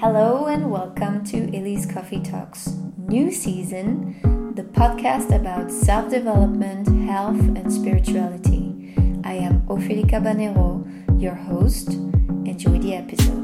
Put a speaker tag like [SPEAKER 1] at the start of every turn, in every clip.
[SPEAKER 1] Hello and welcome to Elise Coffee Talks, new season, the podcast about self-development, health and spirituality. I am Ophélie Cabanero, your host. Enjoy the episode.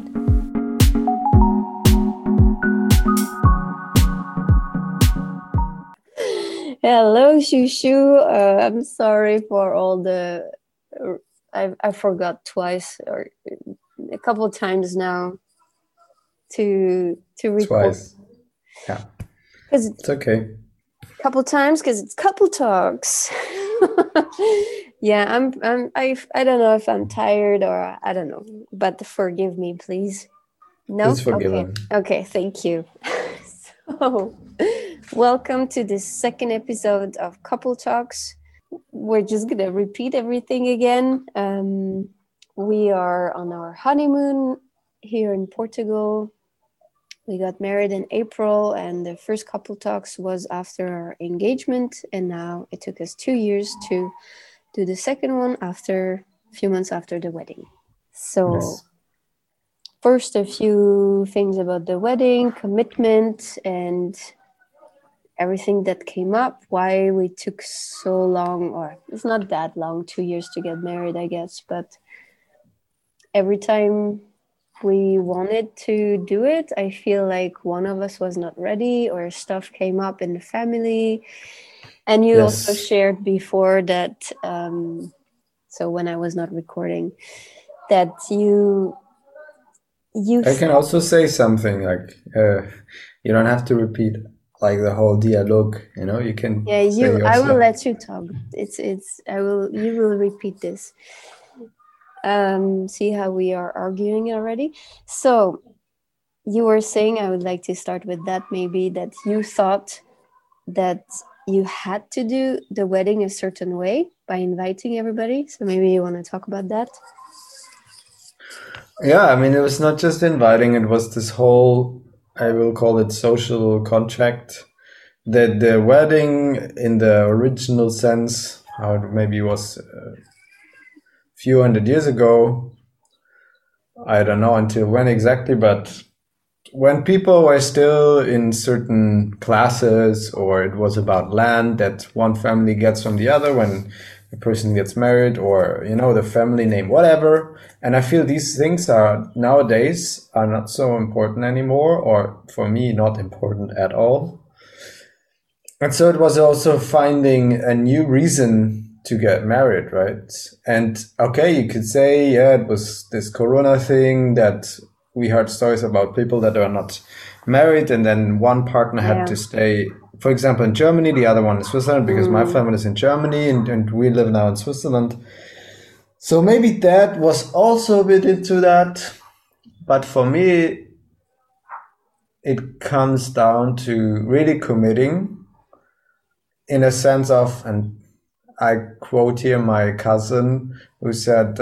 [SPEAKER 1] Hello, Shushu. I'm sorry for all the... I forgot twice or a couple of times now to record.
[SPEAKER 2] Twice. Yeah. It's okay.
[SPEAKER 1] A couple times because it's couple talks. Yeah, I don't know if I'm tired or I don't know, but forgive me, please. No?
[SPEAKER 2] It's forgiven.
[SPEAKER 1] Okay, thank you. So, welcome to the second episode of Couple Talks. We're just going to repeat everything again. We are on our honeymoon here in Portugal. We got married in April, and the first Couple Talks was after our engagement. And now it took us 2 years to do the second one after a few months after the wedding. So yes. First, a few things about the wedding, commitment, and everything that came up, why we took so long, or it's not that long, 2 years to get married, I guess. But every time we wanted to do it, I feel like one of us was not ready or stuff came up in the family. And you also shared before that, so when I was not recording, that you
[SPEAKER 2] I can also say something like, you don't have to repeat like the whole dialogue, you can say
[SPEAKER 1] I will let you talk. You will repeat this. See how we are arguing already. So you were saying, I would like to start with that, maybe, that you thought that you had to do the wedding a certain way by inviting everybody. So maybe you want to talk about that.
[SPEAKER 2] Yeah, I mean, it was not just inviting, it was this whole, I will call it social contract, that the wedding in the original sense, how it maybe was few hundred years ago, I don't know until when exactly, but when people were still in certain classes, or it was about land that one family gets from the other when a person gets married, or the family name, whatever. And I feel these things are nowadays are not so important anymore, or for me not important at all. And so it was also finding a new reason to get married, right? And okay, you could say, it was this Corona thing that we heard stories about people that are not married, and then one partner had to stay, for example, in Germany, the other one in Switzerland, because my family is in Germany and we live now in Switzerland. So maybe that was also a bit into that. But for me, it comes down to really committing in a sense of, and I quote here my cousin who said,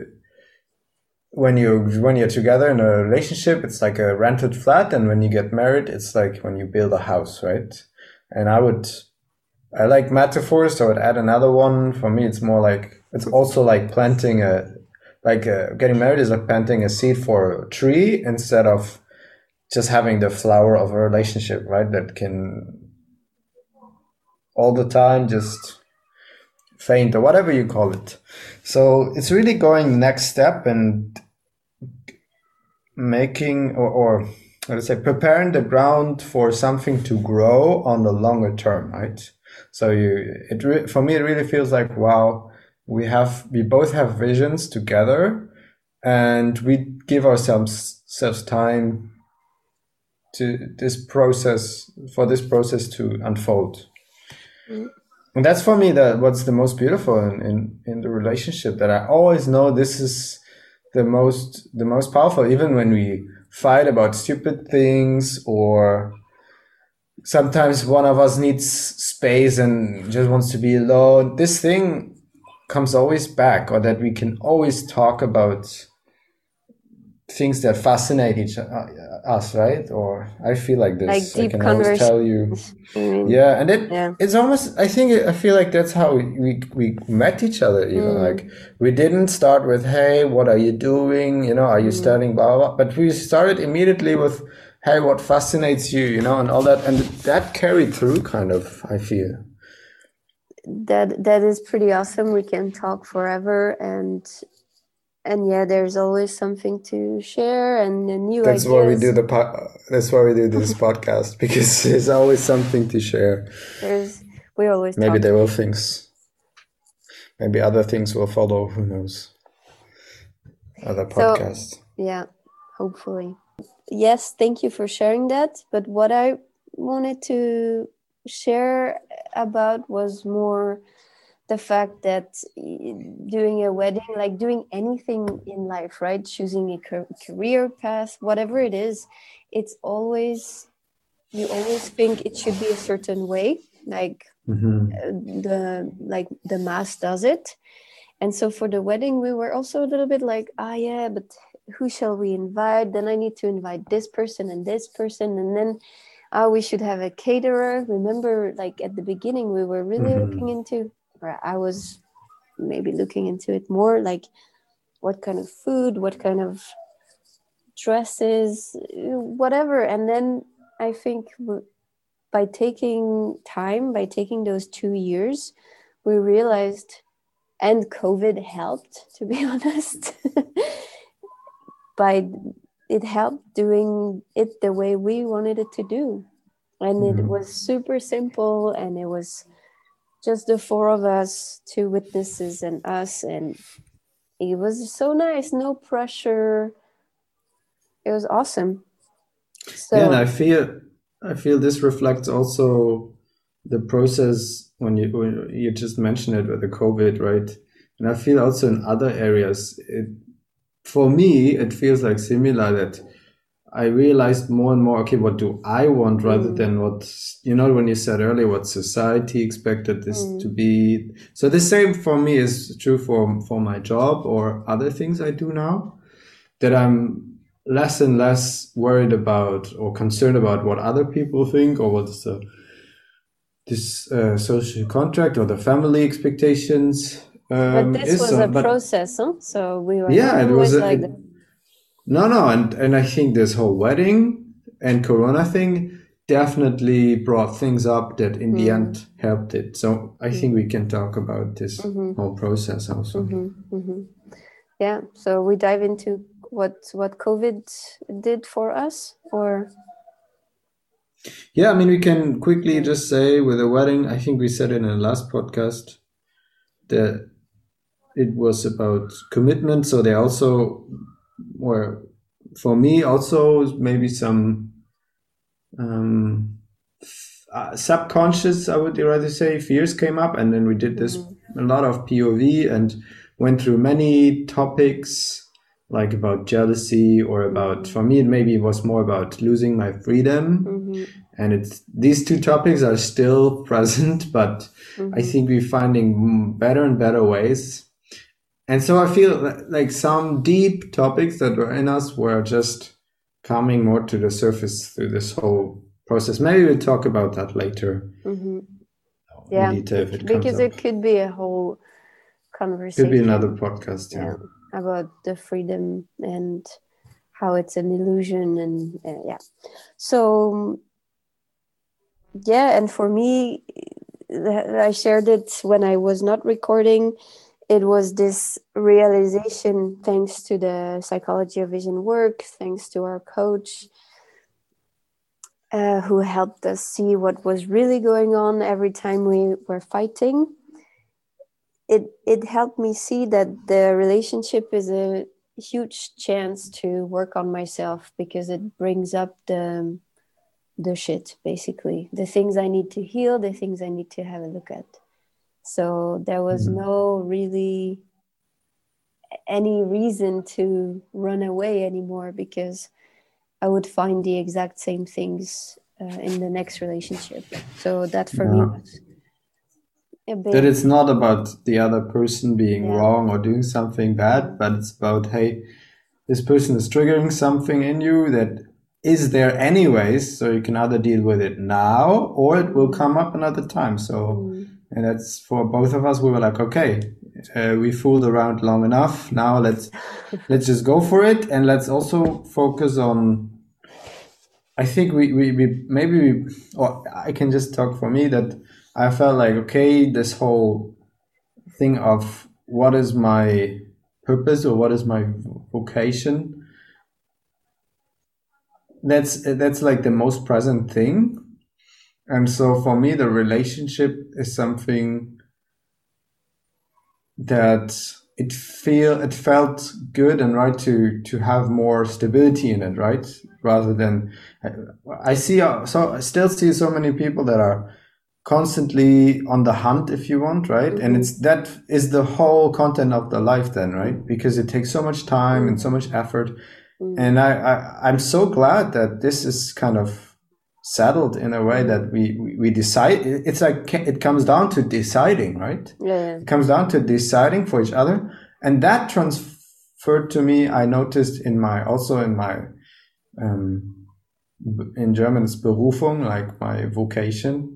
[SPEAKER 2] when you're together in a relationship, it's like a rented flat, and when you get married, it's like when you build a house, right? And I like metaphors, so I would add another one. For me, it's more like, it's also like planting getting married is like planting a seed for a tree instead of just having the flower of a relationship, right? That can all the time just faint or whatever you call it. So it's really going the next step and making or let's say preparing the ground for something to grow on the longer term, right? So for me, it really feels like, wow, we both have visions together, and we give ourselves time for this process to unfold. And that's for me what's the most beautiful in the relationship, that I always know this is the most powerful, even when we fight about stupid things, or sometimes one of us needs space and just wants to be alone. This thing comes always back, or that we can always talk about things that fascinate us, right? Or I feel like
[SPEAKER 1] Like
[SPEAKER 2] this. I
[SPEAKER 1] deep
[SPEAKER 2] can always tell you.
[SPEAKER 1] conversations. I mean,
[SPEAKER 2] Yeah, and
[SPEAKER 1] yeah.
[SPEAKER 2] it's almost. I feel like that's how we met each other. Even like we didn't start with, "Hey, what are you doing? You know, are you studying?" Blah blah blah. But we started immediately with, "Hey, what fascinates you?" You know, and all that, and that carried through. Kind of, I feel.
[SPEAKER 1] That is pretty awesome. We can talk forever, and yeah, there's always something to share and new
[SPEAKER 2] That's why we
[SPEAKER 1] ideas.
[SPEAKER 2] do that's why we do this podcast, because there's always something to share.
[SPEAKER 1] We always
[SPEAKER 2] Maybe
[SPEAKER 1] talk.
[SPEAKER 2] there will things. Maybe other things will follow. Who knows? Other podcasts.
[SPEAKER 1] So yeah, hopefully. Yes, thank you for sharing that. But what I wanted to share about was more the fact that doing a wedding, like doing anything in life, right? Choosing a career path, whatever it is, it's always, you always think it should be a certain way, like the mass does it. And so for the wedding, we were also a little bit like, yeah, but who shall we invite? Then I need to invite this person and this person. And then we should have a caterer. Remember, like at the beginning, we were really looking into, or I was maybe looking into it more, like what kind of food, what kind of dresses, whatever. And then I think by taking time, by taking those 2 years, we realized, and COVID helped, to be honest, it helped doing it the way we wanted it to do. And it was super simple, and it was just the four of us, two witnesses and us, and it was so nice, no pressure. It was awesome. So
[SPEAKER 2] Yeah, and I feel this reflects also the process when you just mentioned it with the COVID, right? And I feel also in other areas, for me, it feels like similar, that I realized more and more, okay, what do I want rather than what, when you said earlier, what society expected this to be. So the same for me is true for my job or other things I do now, that I'm less and less worried about or concerned about what other people think, or what's this social contract or the family expectations.
[SPEAKER 1] but this was a process, huh? So we were not always like that.
[SPEAKER 2] No, and I think this whole wedding and Corona thing definitely brought things up that in the end helped it. So I think we can talk about this whole process also.
[SPEAKER 1] Yeah, so we dive into what COVID did for us, or
[SPEAKER 2] yeah, I mean, we can quickly just say with the wedding, I think we said in the last podcast that it was about commitment. So they also were, for me, also maybe some subconscious, I would rather say, fears came up. And then we did this, a lot of POV, and went through many topics, like about jealousy, or about, for me, maybe it was more about losing my freedom. And these two topics are still present, but I think we're finding better and better ways. And so I feel like some deep topics that were in us were just coming more to the surface through this whole process. Maybe we'll talk about that later.
[SPEAKER 1] Yeah,
[SPEAKER 2] because
[SPEAKER 1] it could be a whole conversation.
[SPEAKER 2] Could be another podcast, yeah.
[SPEAKER 1] About the freedom and how it's an illusion, and yeah. So yeah, and for me, I shared it when I was not recording. It was this realization, thanks to the Psychology of Vision work, thanks to our coach, who helped us see what was really going on every time we were fighting. It helped me see that the relationship is a huge chance to work on myself, because it brings up the shit, basically. The things I need to heal, the things I need to have a look at. So there was no really any reason to run away anymore, because I would find the exact same things in the next relationship. So that for me was a bit...
[SPEAKER 2] That it's not about the other person being wrong or doing something bad, but it's about, hey, this person is triggering something in you that is there anyways, so you can either deal with it now or it will come up another time. So, and that's for both of us. We were like, okay, we fooled around long enough. Now let's just go for it, and let's also focus on. I think or I can just talk for me that I felt like, okay, this whole thing of what is my purpose or what is my vocation, that's like the most present thing. And so for me, the relationship is something that it felt good and right to have more stability in it, right? Rather than I still see so many people that are constantly on the hunt, if you want, right? Mm-hmm. And that is the whole content of the life then, right? Because it takes so much time and so much effort. Mm-hmm. And I'm so glad that this is kind of settled in a way that we decide. It's like it comes down to deciding, right?
[SPEAKER 1] Yeah.
[SPEAKER 2] It comes down to deciding for each other, and that transferred to me. I noticed in my in German it's Berufung, like my vocation,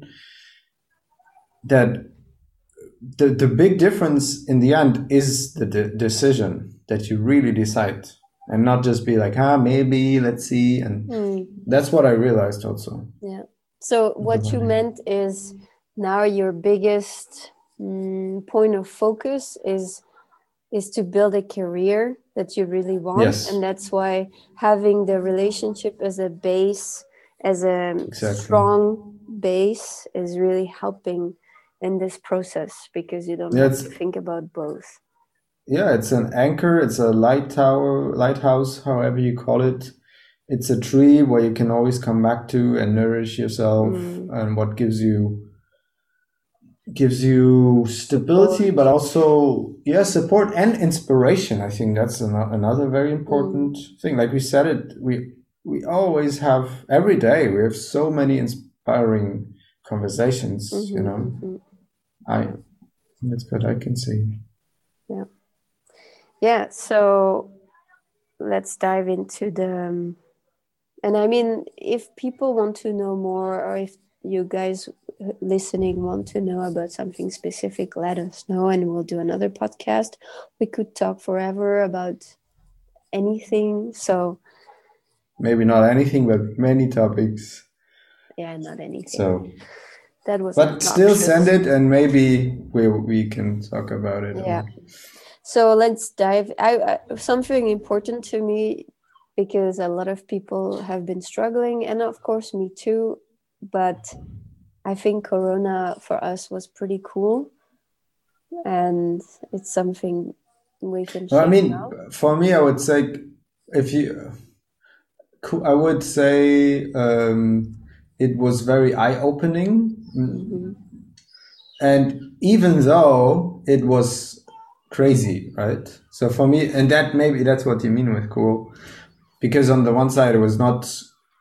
[SPEAKER 2] that the big difference in the end is the decision that you really decide. And not just be like, maybe, let's see. And that's what I realized also.
[SPEAKER 1] Yeah. So what you meant is now your biggest point of focus is to build a career that you really want.
[SPEAKER 2] Yes.
[SPEAKER 1] And that's why having the relationship as a base, as a strong base, is really helping in this process, because you don't have to think about both.
[SPEAKER 2] Yeah, it's an anchor, it's a lighthouse, however you call it. It's a tree where you can always come back to and nourish yourself, and what gives you stability, but also support and inspiration. I think that's another very important thing. Like we said it, we always have, every day we have so many inspiring conversations. You know, that's what I can see.
[SPEAKER 1] Yeah, so let's dive into the, and I mean, if people want to know more, or if you guys listening want to know about something specific, let us know and we'll do another podcast. We could talk forever about anything. So
[SPEAKER 2] maybe not anything, but many topics.
[SPEAKER 1] Yeah, not anything.
[SPEAKER 2] So
[SPEAKER 1] that was,
[SPEAKER 2] but still send it, and maybe we can talk about it.
[SPEAKER 1] Yeah. So let's dive. Something important to me, because a lot of people have been struggling, and of course me too. But I think Corona for us was pretty cool, and it's something we can share.
[SPEAKER 2] I mean,
[SPEAKER 1] now.
[SPEAKER 2] For me, I would say, I would say it was very eye-opening, and even though it was crazy, right? So for me, and maybe that's what you mean with cool, because on the one side it was not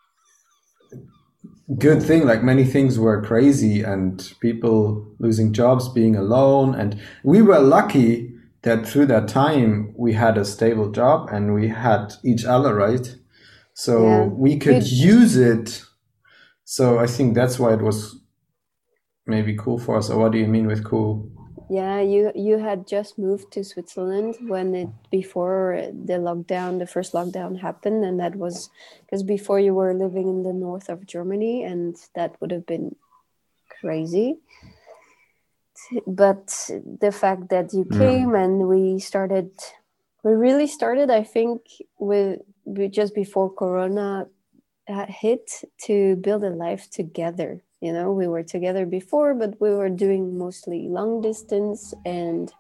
[SPEAKER 2] good thing, like many things were crazy, and people losing jobs, being alone, and we were lucky that through that time we had a stable job and we had each other, right? So we could use it. So I think that's why it was maybe cool for us. Or what do you mean with cool?
[SPEAKER 1] Yeah, you had just moved to Switzerland before the first lockdown happened, and that was because before you were living in the north of Germany, and that would have been crazy. But the fact that you came and we really started, I think, with just before Corona hit, to build a life together. You know, we were together before, but we were doing mostly long distance, and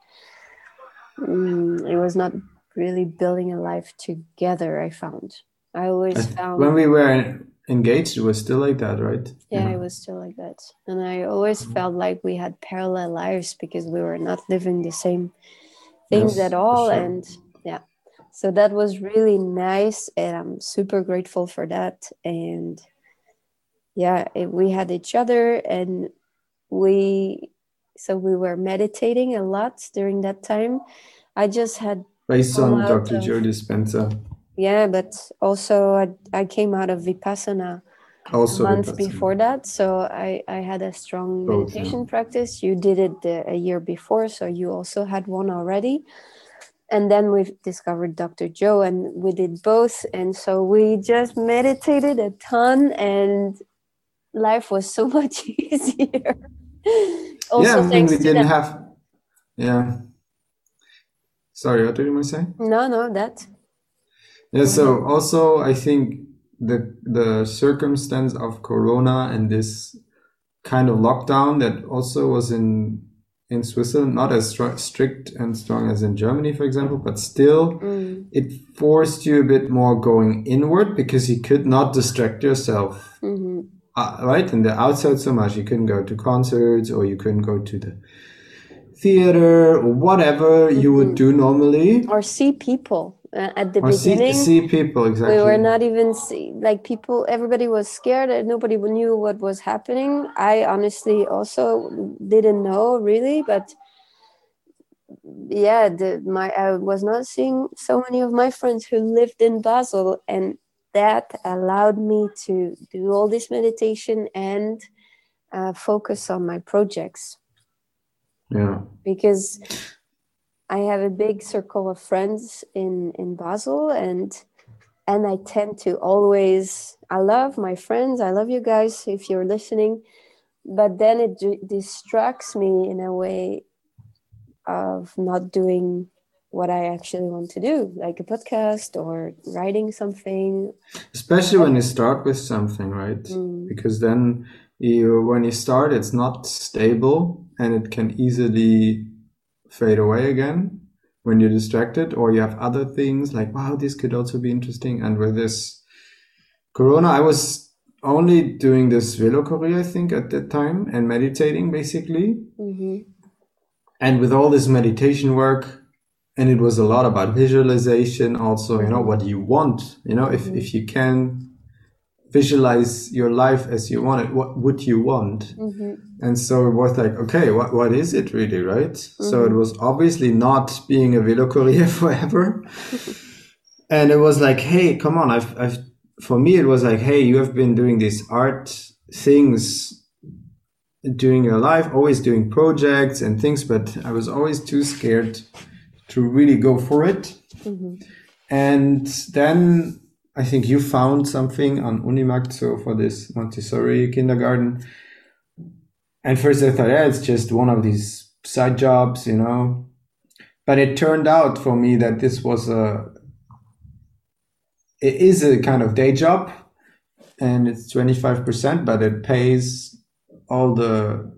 [SPEAKER 1] it was not really building a life together, I found. I always found...
[SPEAKER 2] When we were engaged, it was still like that, right?
[SPEAKER 1] Yeah, it was still like that. And I always felt like we had parallel lives, because we were not living the same things at all. Sure. And so that was really nice, and I'm super grateful for that. And we had each other, and we were meditating a lot during that time. I just had
[SPEAKER 2] based on Dr. Joe Dispenza.
[SPEAKER 1] Yeah, but also I came out of Vipassana a
[SPEAKER 2] Also
[SPEAKER 1] month
[SPEAKER 2] Vipassana.
[SPEAKER 1] before that. So I had a strong
[SPEAKER 2] Both,
[SPEAKER 1] meditation
[SPEAKER 2] yeah.
[SPEAKER 1] practice. You did it a year before, so you also had one already. And then we discovered Dr. Joe, and we did both. And so we just meditated a ton, and life was so much easier.
[SPEAKER 2] Yeah,
[SPEAKER 1] Also,
[SPEAKER 2] I mean, we
[SPEAKER 1] thanks to
[SPEAKER 2] didn't
[SPEAKER 1] that.
[SPEAKER 2] have, yeah. Sorry, what did you say?
[SPEAKER 1] No, that.
[SPEAKER 2] Yeah,
[SPEAKER 1] Go ahead.
[SPEAKER 2] so also I think the circumstance of Corona and this kind of lockdown that also was in Switzerland, not as strict and strong as in Germany, for example, but still it forced you a bit more going inward because you could not distract yourself, right? In the outside so much. You couldn't go to concerts or you couldn't go to the theater or whatever you would do normally.
[SPEAKER 1] Or see people. At the
[SPEAKER 2] Or
[SPEAKER 1] beginning,
[SPEAKER 2] see people, exactly.
[SPEAKER 1] we were not even like people. Everybody was scared. Nobody knew what was happening. I honestly also didn't know really, but yeah, I was not seeing so many of my friends who lived in Basel, and that allowed me to do all this meditation and focus on my projects.
[SPEAKER 2] Yeah.
[SPEAKER 1] Because I have a big circle of friends in Basel, and I tend to always, I love my friends, I love you guys if you're listening, but then it distracts me in a way of not doing what I actually want to do, like a podcast or writing something.
[SPEAKER 2] Especially when you start with something, right? Because then when you start, it's not stable and it can easily fade away again when you're distracted, or you have other things like, wow, this could also be interesting. And with this Corona, I was only doing this Velochorie, I think, at that time, and meditating basically. And with all this meditation work, and it was a lot about visualization also, you know, what you want, you know, if you can visualize your life as you want it, what would you want? And so it was like, okay, what is it really, right? So it was obviously not being a Velochorie forever. And it was like, hey, come on, for me, it was like, hey, you have been doing these art things during your life, always doing projects and things, but I was always too scared to really go for it. And then I think you found something on Unimarkt, so for this Montessori kindergarten. And first I thought, yeah, it's just one of these side jobs, you know. But it turned out for me that this was it is a kind of day job, and it's 25%, but it pays all the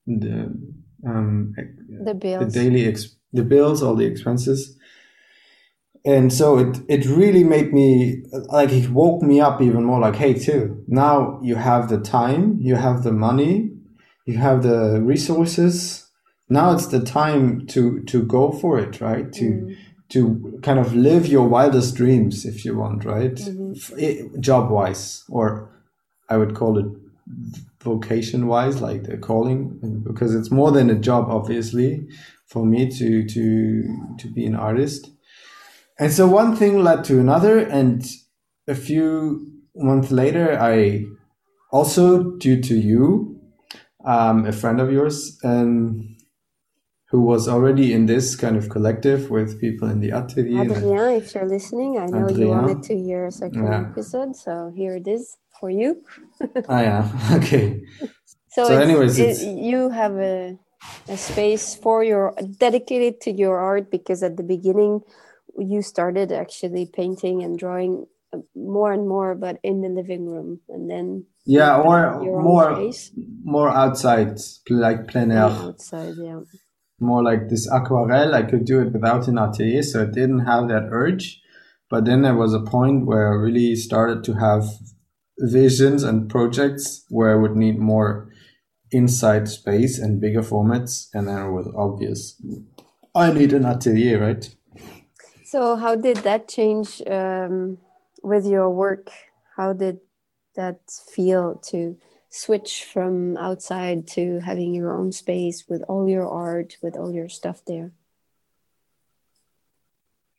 [SPEAKER 1] bills,
[SPEAKER 2] the bills, all the expenses. And so it really made me, like, it woke me up even more, like, hey, too, now you have the time, you have the money, you have the resources. Now it's the time to go for it, right? To kind of live your wildest dreams, if you want, right? Job wise, or I would call it vocation wise, like the calling, because it's more than a job, obviously, for me to be an artist. And so one thing led to another, and a few months later, I also, due to you, a friend of yours, who was already in this kind of collective with people in the atelier.
[SPEAKER 1] Adrien, if you're listening, I know you wanted to hear a second episode, so here it is for you.
[SPEAKER 2] Yeah, okay.
[SPEAKER 1] So anyways, you have a space for dedicated to your art, because at the beginning you started actually painting and drawing more and more, but in the living room, and then
[SPEAKER 2] or more outside, like plein air.
[SPEAKER 1] Outside, yeah.
[SPEAKER 2] More like this aquarelle. I could do it without an atelier, so it didn't have that urge. But then there was a point where I really started to have visions and projects where I would need more inside space and bigger formats, and then it was obvious I need an atelier, right?
[SPEAKER 1] So how did that change with your work? How did that feel to switch from outside to having your own space with all your art, with all your stuff there?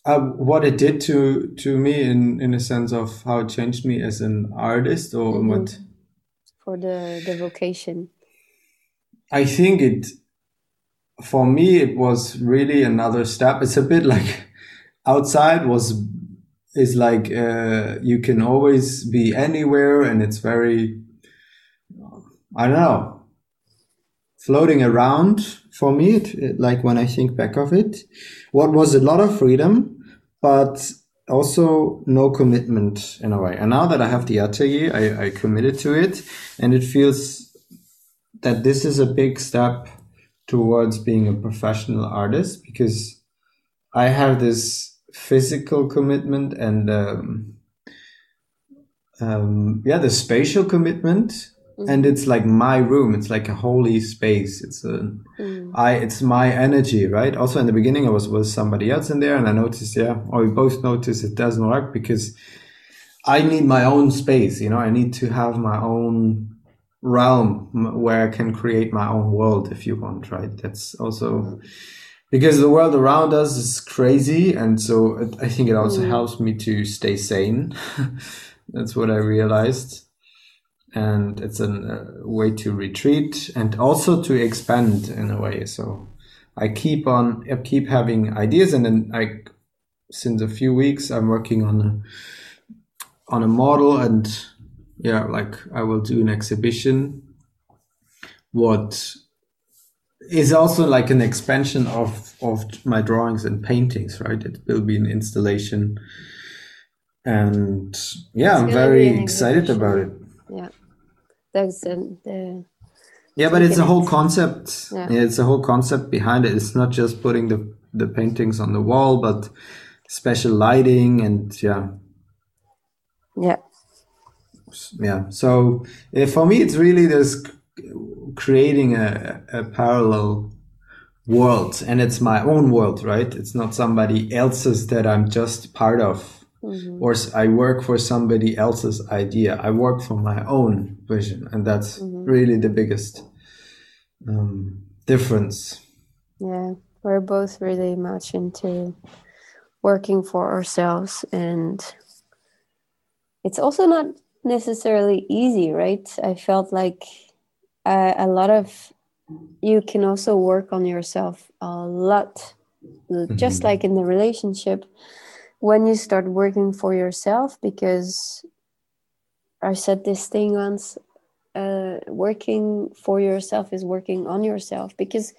[SPEAKER 2] What it did to me in a sense of how it changed me as an artist, or what?
[SPEAKER 1] For the vocation.
[SPEAKER 2] I think for me, it was really another step. It's a bit like outside is like you can always be anywhere, and it's very, I don't know, floating around. For me, like when I think back of it, what was a lot of freedom, but also no commitment in a way. And now that I have the atelier, I committed to it, and it feels that this is a big step towards being a professional artist, because I have this physical commitment and the spatial commitment, and it's like my room. It's like a holy space. It's my energy, right? Also, in the beginning, I was with somebody else in there, and I noticed, or we both noticed it doesn't work, because I need my own space. I need to have my own realm where I can create my own world, if you want, right? That's also because the world around us is crazy, and so I think it also helps me to stay sane. That's what I realized. And it's a way to retreat and also to expand in a way. So I keep having ideas, and then since a few weeks, I'm working on a model, and like I will do an exhibition. What is also like an expansion of my drawings and paintings, right? It will be an installation, and I'm very excited about it.
[SPEAKER 1] Yeah. That's
[SPEAKER 2] but it's a whole concept. Yeah. It's a whole concept behind it. It's not just putting the paintings on the wall, but special lighting and So for me, it's really this creating a parallel world, and it's my own world, right? It's not somebody else's that I'm just part of. Or I work for somebody else's idea. I work for my own vision, and that's really the biggest difference.
[SPEAKER 1] Yeah, we're both really much into working for ourselves, and it's also not necessarily easy, right? I felt like a lot of you can also work on yourself a lot, just like in the relationship. When you start working for yourself, because I said this thing once, working for yourself is working on yourself, because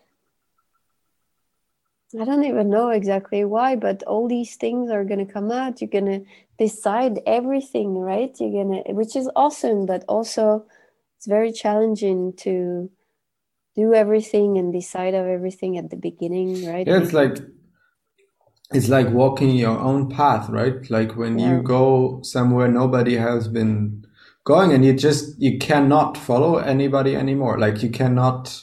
[SPEAKER 1] I don't even know exactly why, but all these things are going to come out. You're going to decide everything, right? Which is awesome, but also it's very challenging to do everything and decide of everything at the beginning, right?
[SPEAKER 2] Yeah, it's like walking your own path, right? Like when you go somewhere nobody has been going, and you cannot follow anybody anymore. Like you can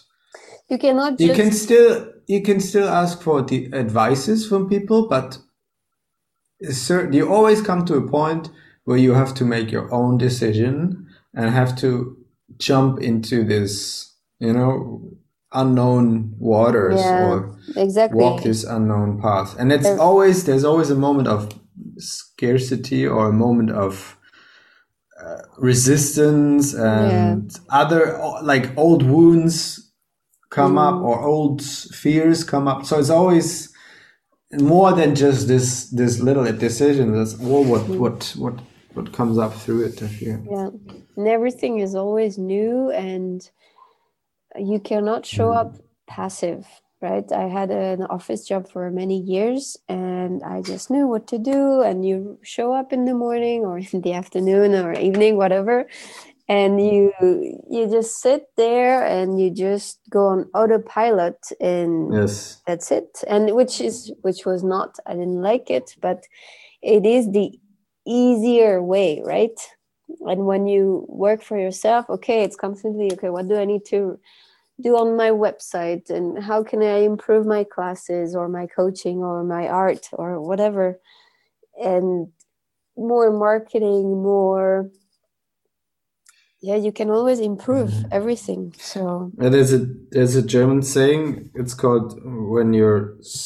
[SPEAKER 2] still ask for the advices from people, but you always come to a point where you have to make your own decision and have to jump into this, unknown waters, or walk this unknown path. And there's always a moment of scarcity, or a moment of resistance, and other like old wounds come up, or old fears come up. So it's always more than just this little decision. That's all what comes up through it, I feel.
[SPEAKER 1] Yeah, and everything is always new, and you cannot show up passive, right? I had an office job for many years, and I just knew what to do. And you show up in the morning or in the afternoon or evening, whatever, and you just sit there and you just go on autopilot, and that's it. And which was not, I didn't like it, but it is the easier way, right? And when you work for yourself, it's constantly, what do I need to do on my website, and how can I improve my classes or my coaching or my art or whatever, and more marketing, more, you can always improve everything. So
[SPEAKER 2] there's a German saying, it's called, when you're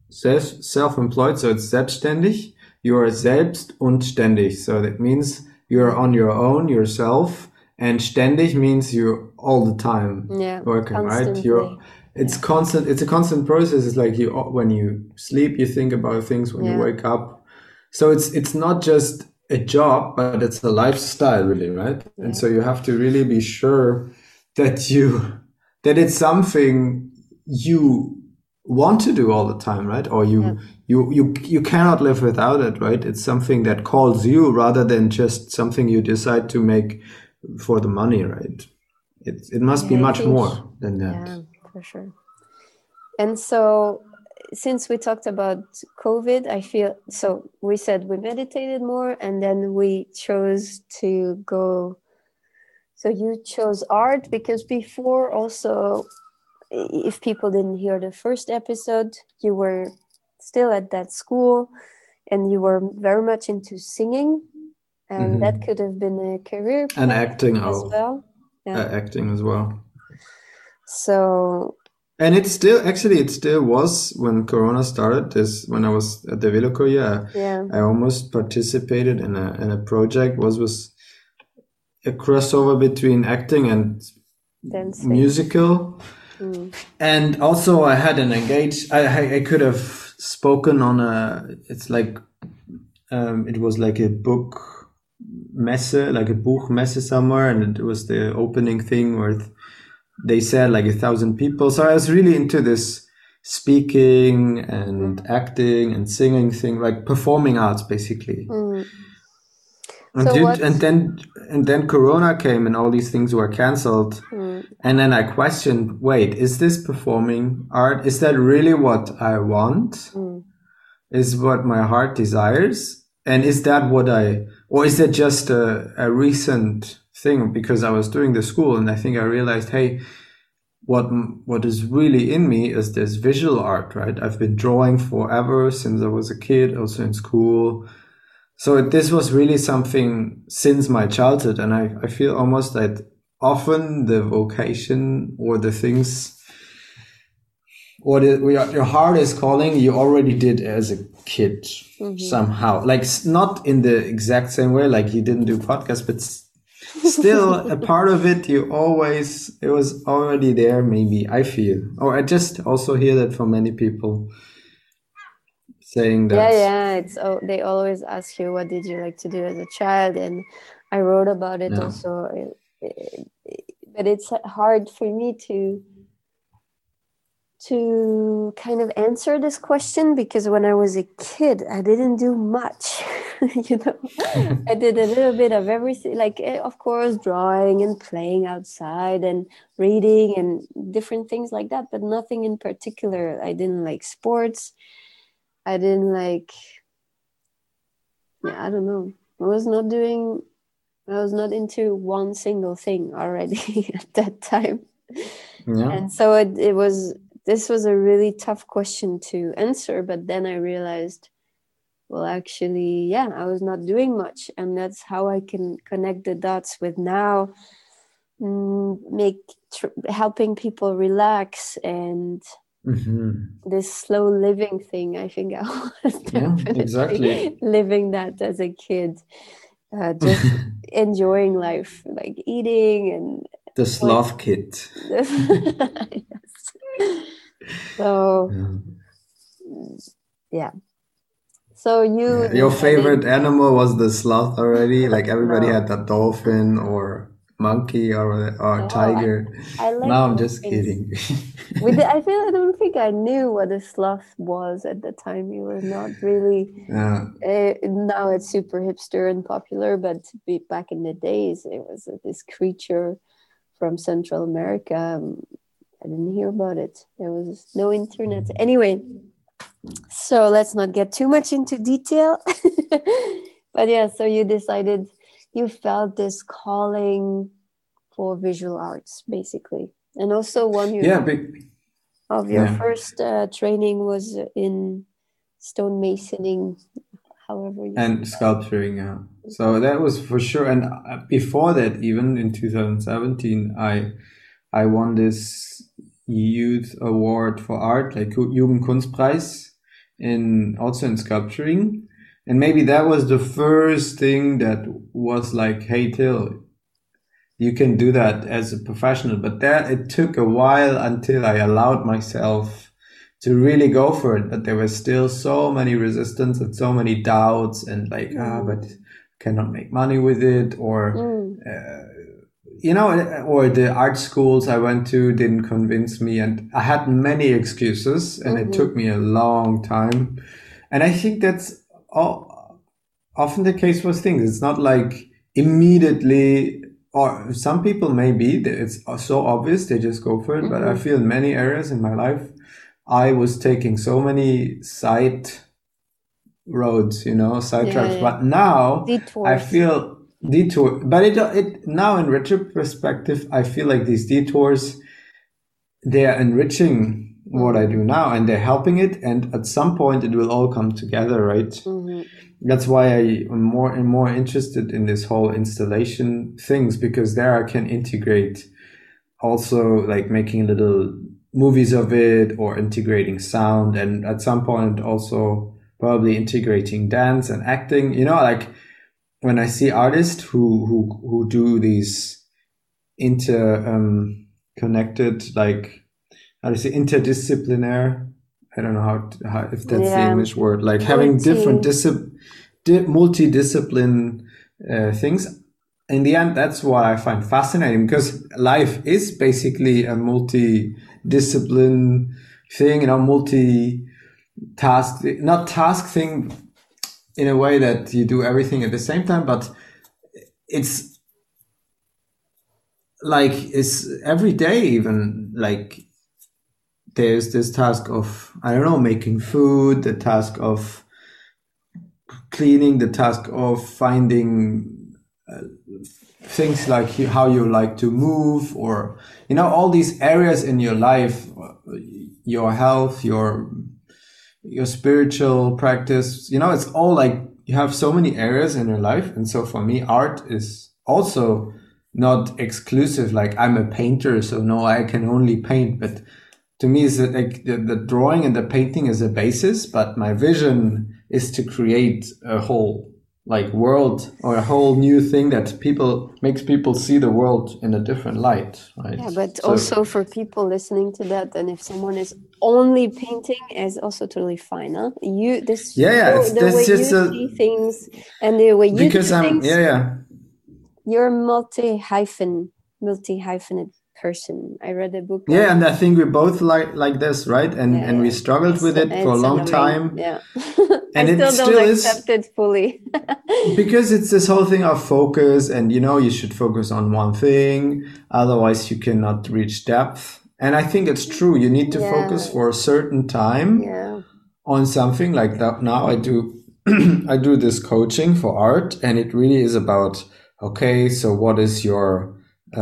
[SPEAKER 2] self-employed, so it's selbstständig. You are selbst und ständig. So that means you're on your own, yourself, and ständig means you're all the time working, right? It's constant. It's a constant process. It's like when you sleep, you think about things. When you wake up, so it's not just a job, but it's a lifestyle, really, right? Yeah. And so you have to really be sure that it's something you want to do all the time, right? Or you cannot live without it, right? It's something that calls you rather than just something you decide to make for the money, right? It must be much more than that.
[SPEAKER 1] Yeah, for sure. And so since we talked about COVID, I feel, so we said we meditated more, and then we chose to go. So you chose art, because before also, if people didn't hear the first episode, you were still at that school and you were very much into singing, and that could have been a career
[SPEAKER 2] and acting
[SPEAKER 1] as well.
[SPEAKER 2] Acting as well.
[SPEAKER 1] So,
[SPEAKER 2] and it still was when Corona started. When I was at the Velokoye, I almost participated in a project was a crossover between acting and dancing. Musical. And also I had an I could have spoken on it was like a book messe, like a Buchmesse somewhere, and it was the opening thing where they said like 1,000 people. So I was really into this speaking and acting and singing thing, like performing arts basically. And then Corona came and all these things were cancelled. And then I questioned, wait, is this performing art? Is that really what I want? Is what my heart desires? And is that or is it just a recent thing? Because I was doing the school and I think I realized, hey, what is really in me is this visual art, right? I've been drawing forever since I was a kid, also in school. So this was really something since my childhood. And I feel almost that often the vocation or the things or your heart is calling, you already did as a kid somehow. Like not in the exact same way, like you didn't do podcasts, but still a part of it, it was already there, maybe, I feel. Or I just also hear that from many people. Saying that
[SPEAKER 1] they always ask you, what did you like to do as a child? And I wrote about it also, but it's hard for me to kind of answer this question, because when I was a kid I didn't do much. I did a little bit of everything, like of course drawing and playing outside and reading and different things like that, but nothing in particular. I didn't like sports. I didn't like, I don't know. I was not into one single thing already at that time. Yeah. And so this was a really tough question to answer. But then I realized, well, actually, I was not doing much. And that's how I can connect the dots with now, helping people relax and this slow living thing. I think I was definitely living that as a kid, just enjoying life, like eating and
[SPEAKER 2] the sloth kid.
[SPEAKER 1] Yes. So so
[SPEAKER 2] your favorite animal was the sloth already? Like everybody had that dolphin or monkey or tiger.
[SPEAKER 1] I like
[SPEAKER 2] no, I'm just kidding.
[SPEAKER 1] I don't think I knew what a sloth was at the time. It was not really. Now it's super hipster and popular, but back in the days, it was this creature from Central America. I didn't hear about it. There was no internet. Anyway, so let's not get too much into detail. But so you felt this calling for visual arts, basically. And also of your first training was in stonemasоning, however you
[SPEAKER 2] and sculpturing, So that was for sure. And before that, even in 2017, I won this youth award for art, like Jugendkunstpreis in sculpturing. And maybe that was the first thing that was like, hey, Till, you can do that as a professional. But that it took a while until I allowed myself to really go for it. But there was still so many resistance and so many doubts and like, but cannot make money with it, or or the art schools I went to didn't convince me, and I had many excuses, and it took me a long time. And I think that's often the case with things. It's not like immediately, or some people maybe it's so obvious they just go for it. But I feel in many areas in my life, I was taking so many side roads, side tracks. But now
[SPEAKER 1] Detours.
[SPEAKER 2] I feel detour. But it now in retrospective, I feel like these detours, they are enriching what I do now, and they're helping it. And at some point, it will all come together, right? That's why I am more and more interested in this whole installation things, because there I can integrate also like making little movies of it, or integrating sound, and at some point also probably integrating dance and acting. Like when I see artists who do these connected, like how do you say, interdisciplinary? I don't know how if that's the English word. Like having different multidiscipline things. In the end, that's what I find fascinating, because life is basically a multidiscipline thing, multi-task, not task thing in a way that you do everything at the same time, but it's like it's every day, even like there's this task of, I don't know, making food, the task of cleaning, the task of finding things like how you like to move, or all these areas in your life, your health, your spiritual practice. It's all like you have so many areas in your life. And so for me, art is also not exclusive. Like I'm a painter, so no, I can only paint. But to me, it's like the drawing and the painting is a basis, but my vision is to create a whole like world, or a whole new thing that makes people see the world in a different light, right?
[SPEAKER 1] Yeah, but also for people listening to that, and if someone is only painting, is also totally fine. Huh? The way you see things and the way you do things. You're a multi-hyphenate person. I read a book.
[SPEAKER 2] And I think we both like this, right? And we struggled with it for a long time.
[SPEAKER 1] Yeah.
[SPEAKER 2] And
[SPEAKER 1] I still don't accept it fully.
[SPEAKER 2] Because it's this whole thing of focus, and you should focus on one thing, otherwise you cannot reach depth. And I think it's true. You need to focus for a certain time on something like that. Now I do I do this coaching for art, and it really is about, okay, so what is your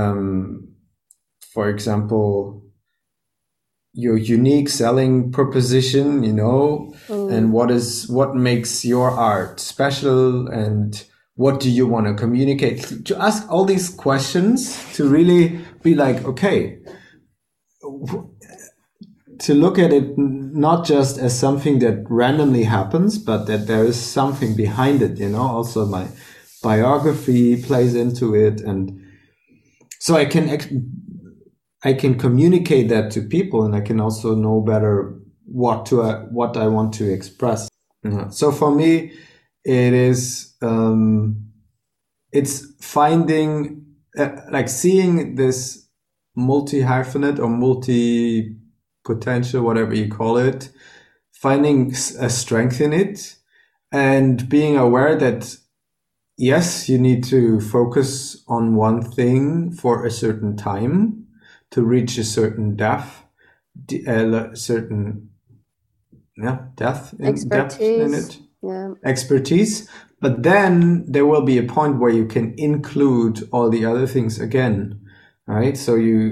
[SPEAKER 2] for example, your unique selling proposition, and what makes your art special, and what do you want to communicate? To ask all these questions, to really be like, okay, to look at it not just as something that randomly happens, but that there is something behind it, Also my biography plays into it, and so I can communicate that to people, and I can also know better what I want to express. So for me, it is it's finding like seeing this multi-hyphenate or multi-potential, whatever you call it, finding a strength in it, and being aware that yes, you need to focus on one thing for a certain time to reach a certain depth in it. Expertise. But then there will be a point where you can include all the other things again, right? So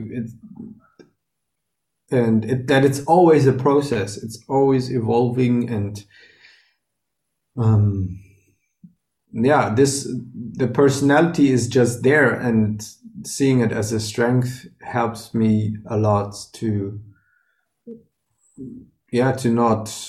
[SPEAKER 2] that it's always a process. It's always evolving, and the personality is just there, and seeing it as a strength helps me a lot to yeah, to not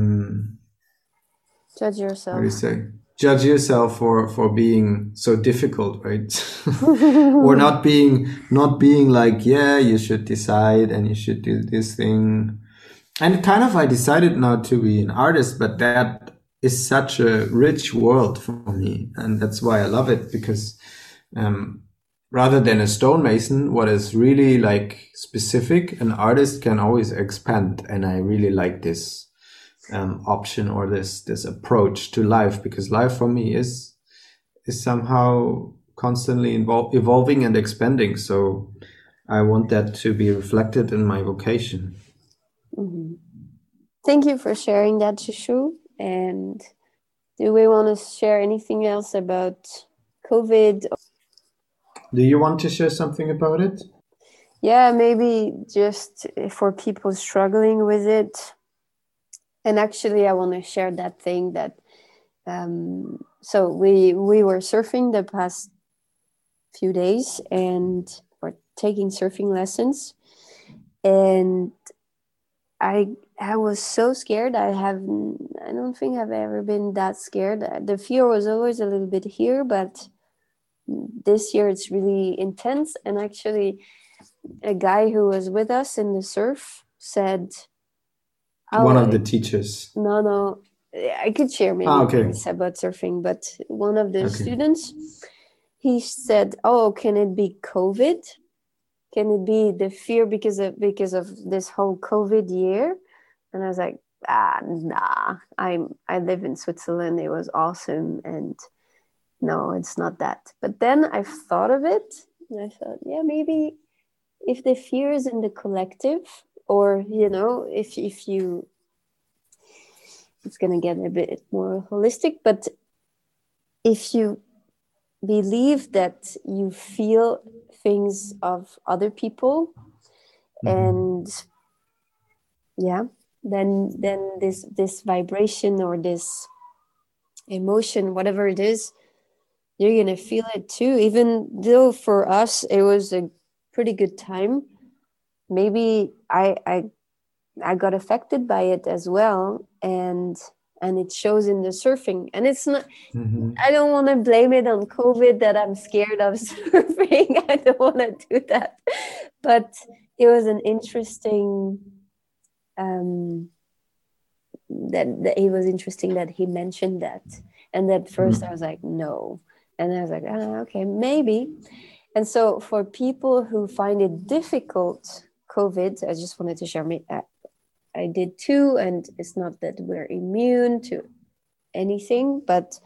[SPEAKER 1] Judge
[SPEAKER 2] how do you
[SPEAKER 1] yourself.
[SPEAKER 2] say, judge yourself for being so difficult, right? Or not being like, yeah, you should decide and you should do this thing. And kind of I decided not to be an artist, but that is such a rich world for me, and that's why I love it, because um, rather than a stonemason, what is really like specific, an artist can always expand, and I really like this option, or this approach to life, because life for me is somehow constantly evolving and expanding. So I want that to be reflected in my vocation.
[SPEAKER 1] Mhm. Thank you for sharing that, Shushu. And do we want to share anything else about COVID?
[SPEAKER 2] Do you want to share something about it?
[SPEAKER 1] Yeah, maybe just for people struggling with it. And actually, I want to share that thing that so we were surfing the past few days and we're taking surfing lessons, and I was so scared. I don't think I've ever been that scared. The fear was always a little bit here, but this year it's really intense. And actually, a guy who was with us in the surf said,
[SPEAKER 2] One of
[SPEAKER 1] "Oh,
[SPEAKER 2] the teachers.
[SPEAKER 1] no, I could share
[SPEAKER 2] Ah,
[SPEAKER 1] many
[SPEAKER 2] okay.
[SPEAKER 1] things about surfing, but one of the
[SPEAKER 2] Okay.
[SPEAKER 1] students, he said, "Oh, can it be COVID? Can it be the fear because of this whole COVID year?" And I was like, nah. I live in Switzerland. It was awesome, and no, it's not that. But then I thought of it, and I thought, yeah, maybe if the fear is in the collective, or if you, it's gonna get a bit more holistic. But if you believe that you feel things of other people, and yeah, then this vibration or this emotion, whatever it is, you're gonna feel it too. Even though for us it was a pretty good time, maybe I got affected by it as well, and it shows in the surfing. And it's not,
[SPEAKER 2] Mm-hmm.
[SPEAKER 1] I don't want to blame it on COVID that I'm scared of surfing. I don't want to do that. But it was an interesting, um, that it was interesting that he mentioned that. And at first I was like, no. And I was like, okay, maybe. And so for people who find it difficult, COVID, I just wanted to share me. I did too, and it's not that we're immune to anything, but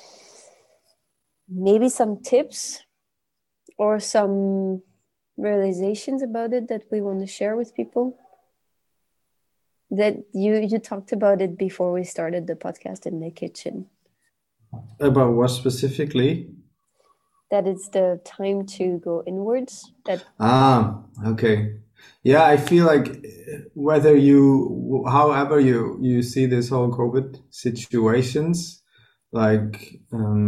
[SPEAKER 1] maybe some tips or some realizations about it that we want to share with people. That you talked about it before we started the podcast in the kitchen.
[SPEAKER 2] About what specifically?
[SPEAKER 1] That it's the time to go inwards. That
[SPEAKER 2] Ah, okay. Yeah, I feel like whether however you see this whole COVID situations, like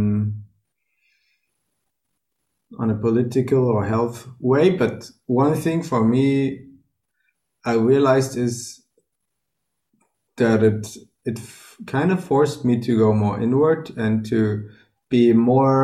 [SPEAKER 2] on a political or health way, but one thing for me I realized is that it kind of forced me to go more inward and to be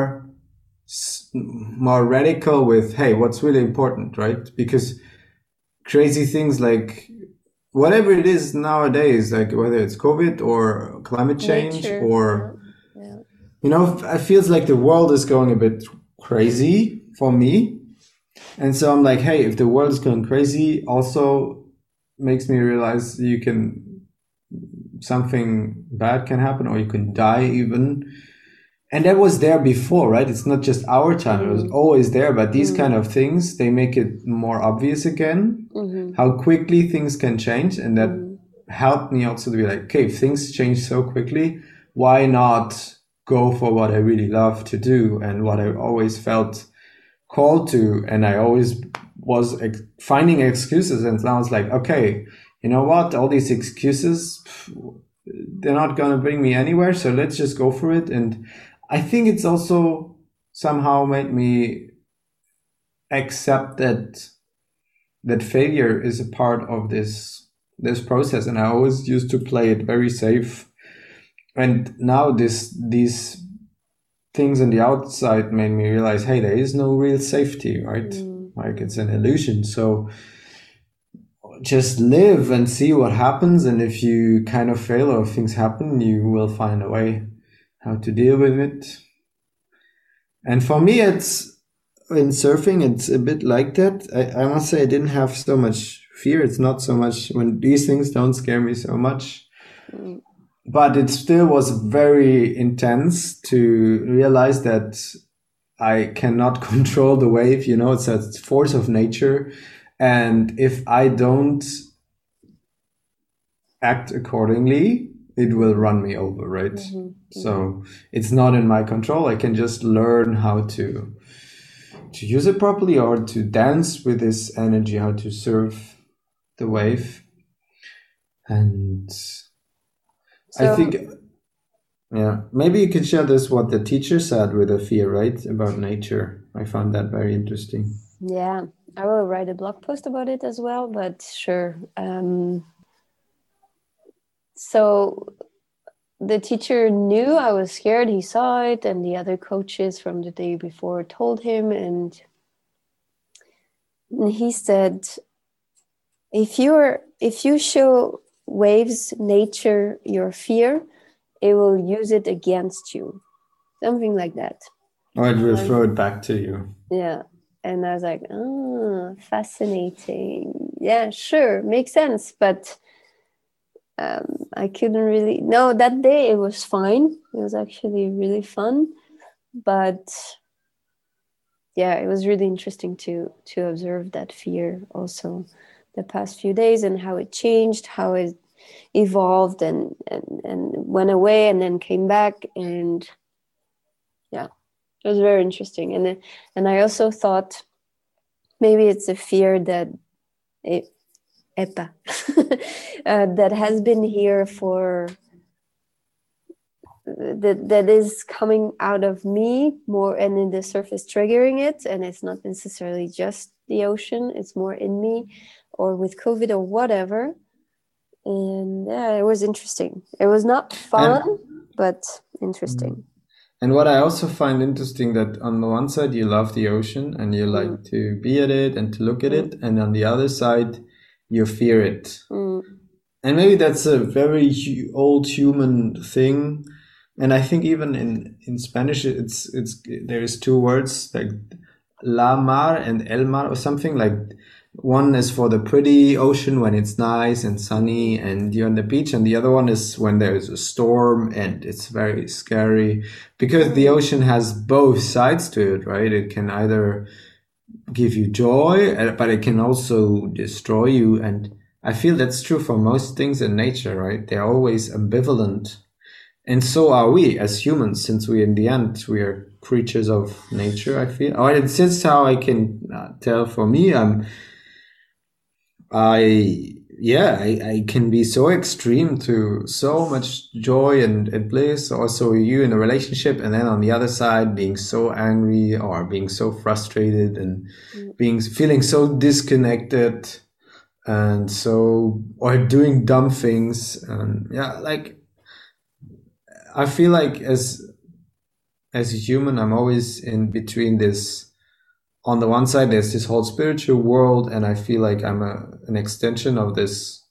[SPEAKER 2] more radical with, hey, what's really important, right? Because crazy things like whatever it is nowadays, like whether it's COVID or climate change
[SPEAKER 1] nature,
[SPEAKER 2] or,
[SPEAKER 1] yeah.
[SPEAKER 2] it feels like the world is going a bit crazy for me. And so I'm like, hey, if the world is going crazy, also makes me realize something bad can happen, or you can die even. And that was there before, right? It's not just our time. It was always there. But these kind of things, they make it more obvious again, how quickly things can change. And that helped me also to be like, okay, if things change so quickly, why not go for what I really love to do and what I always felt called to? And I always was finding excuses. And now it's like, okay, you know what? All these excuses, they're not going to bring me anywhere. So let's just go for it. And I think it's also somehow made me accept that failure is a part of this this process, and I always used to play it very safe. And now these things on the outside made me realize, hey, there is no real safety, right? Like it's an illusion. So just live and see what happens. And if you kind of fail or things happen, you will find a way how to deal with it. And for me, it's in surfing, it's a bit like that. I must say I didn't have so much fear. It's not so much when these things don't scare me so much. But it still was very intense to realize that I cannot control the wave. You know, it's a force of nature. And if I don't act accordingly, it will run me over, right? So it's not in my control. I can just learn how to use it properly, or to dance with this energy, how to surf the wave. And I think, yeah, maybe you can share this, what the teacher said with the fear, right? About nature. I found that very interesting.
[SPEAKER 1] Yeah, I will write a blog post about it as well, but sure. So the teacher knew I was scared. He saw it, and the other coaches from the day before told him. And he said, if you show waves, nature, your fear, it will use it against you. Something like that.
[SPEAKER 2] Or it will throw it back to you.
[SPEAKER 1] Yeah. And I was like, oh, fascinating. Yeah, sure. Makes sense. But I couldn't really... No, that day it was fine. It was actually really fun. But yeah, it was really interesting to observe that fear also the past few days, and how it changed, how it evolved and went away and then came back. And yeah, it was very interesting. And I also thought maybe it's a fear that that has been here for that is coming out of me more, and in the surface triggering it, and it's not necessarily just the ocean, it's more in me, or with COVID or whatever. And yeah, it was interesting. It was not fun, but interesting.
[SPEAKER 2] And what I also find interesting, that on the one side you love the ocean and you like to be at it and to look at it, and on the other side you fear it. And maybe that's a very old human thing. And I think even in Spanish, it's there is two words like la mar and el mar, or something like. One is for the pretty ocean when it's nice and sunny and you're on the beach, and the other one is when there's a storm and it's very scary, because the ocean has both sides to it, right? It can either give you joy, but it can also destroy you. And I feel that's true for most things in nature, right? They're always ambivalent. And so are we as humans, since we, in the end, we are creatures of nature, I feel. Or it's just how I can tell for me. I can be so extreme to so much joy and bliss. Also, you in a relationship, and then on the other side, being so angry or being so frustrated and feeling so disconnected, and so, or doing dumb things. And yeah, like I feel like as a human, I'm always in between this. On the one side, there's this whole spiritual world, and I feel like I'm an extension of this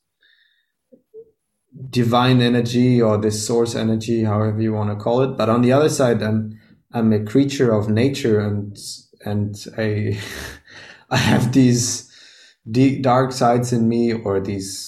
[SPEAKER 2] divine energy, or this source energy, however you want to call it. But on the other side, I'm a creature of nature, and I I have these deep, dark sides in me, or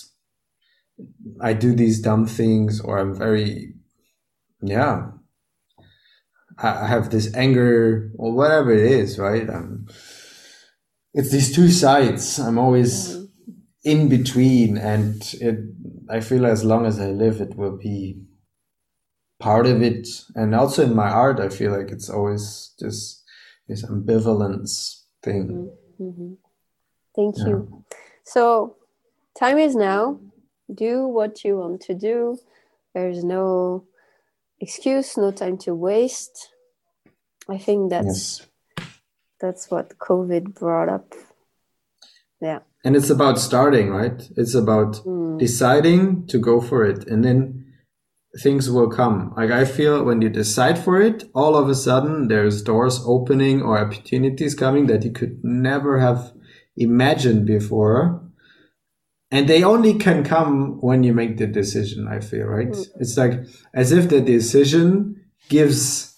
[SPEAKER 2] I do these dumb things, or I'm very, yeah, I have this anger or whatever it is, right? It's these two sides. I'm always in between, and I feel as long as I live, it will be part of it. And also in my art, I feel like it's always just this ambivalence thing.
[SPEAKER 1] Thank you. So time is now. Do what you want to do. There's no excuse, no time to waste. I think that's what COVID brought up. Yeah.
[SPEAKER 2] And it's about starting, right? It's about deciding to go for it, and then things will come. Like I feel when you decide for it, all of a sudden there's doors opening or opportunities coming that you could never have imagined before. And they only can come when you make the decision, I feel, right? It's like as if the decision gives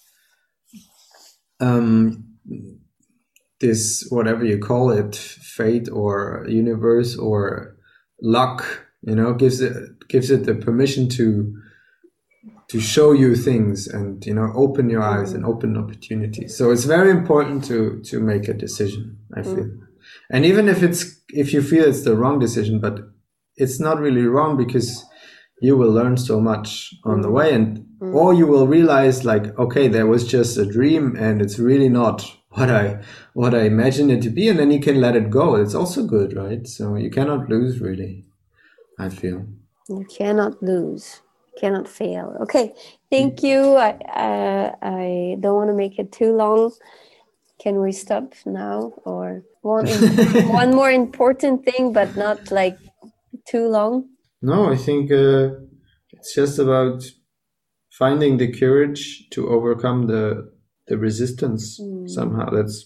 [SPEAKER 2] this, whatever you call it, fate or universe or luck, gives it the permission to show you things and, open your eyes and open opportunities. So it's very important to make a decision, I feel. And even if you feel it's the wrong decision, but it's not really wrong because you will learn so much on the way, or you will realize like, okay, there was just a dream and it's really not what I imagined it to be. And then you can let it go. It's also good, right? So you cannot lose, really, I feel.
[SPEAKER 1] You cannot lose. Cannot fail. Okay, thank you. I don't want to make it too long. Can we stop now? Or one more important thing, but not like too long?
[SPEAKER 2] No, I think it's just about finding the courage to overcome the resistance somehow. That's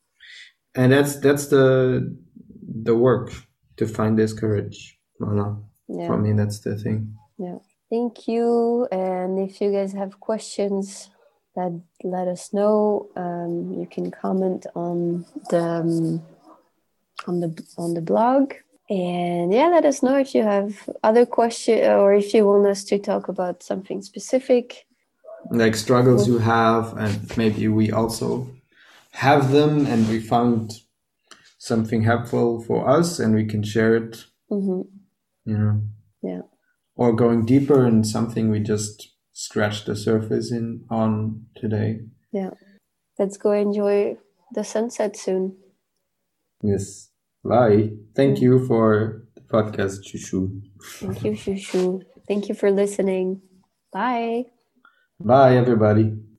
[SPEAKER 2] the work, to find this courage. Voilà. Yeah. For me, that's the thing.
[SPEAKER 1] Yeah. Thank you. And if you guys have questions, let us know. You can comment on the blog. And yeah, let us know if you have other questions or if you want us to talk about something specific.
[SPEAKER 2] Like struggles you have, and maybe we also have them and we found something helpful for us and we can share it.
[SPEAKER 1] Yeah.
[SPEAKER 2] Or going deeper in something we just scratched the surface on today.
[SPEAKER 1] Yeah. Let's go enjoy the sunset soon.
[SPEAKER 2] Yes. Bye. Thank you for the podcast, Shushu.
[SPEAKER 1] Thank you, Shushu. Thank you for listening. Bye.
[SPEAKER 2] Bye, everybody.